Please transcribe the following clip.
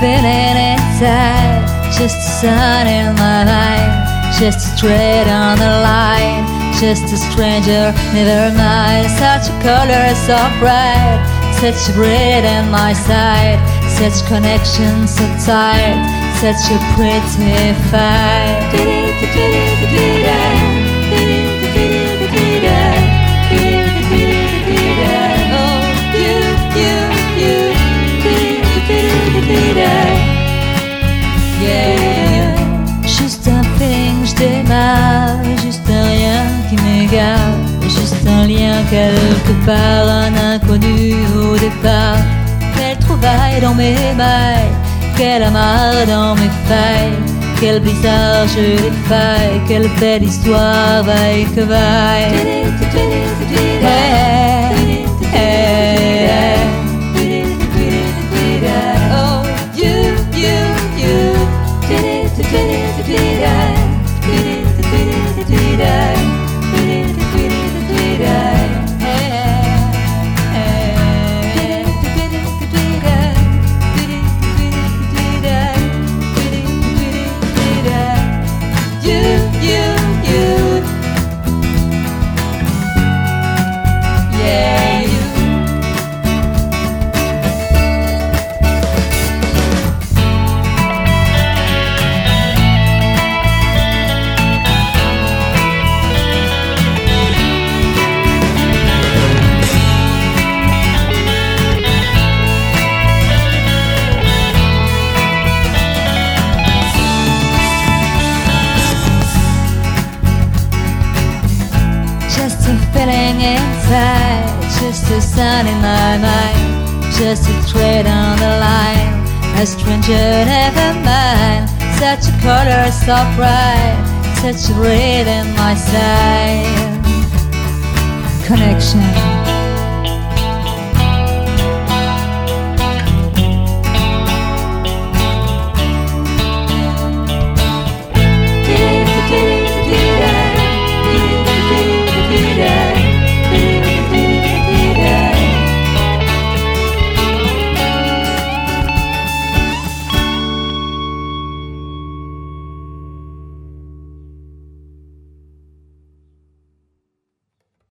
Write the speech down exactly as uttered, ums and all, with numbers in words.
feeling inside, just a sun in my life, just a thread on the line, just a stranger, never mind. Such a color so bright, such a breath in my side, such connection so tight, such a pretty fight. Oh, you, you, you. Yeah. Juste un feeling, je démarre, juste un rien qui m'égare, juste un lien quelque part, un inconnu au départ. Quelle trouvaille dans mes mailles, quelle amarre dans mes failles, quel blizzard je défaille, quelle belle histoire vaille que vaille. Hey, hey, hey. Oh, you, you, you. Just a feeling inside, just a sun in my mind, just a thread on the line, a stranger never mind. Such a color so bright, such a breath in my side. Connection.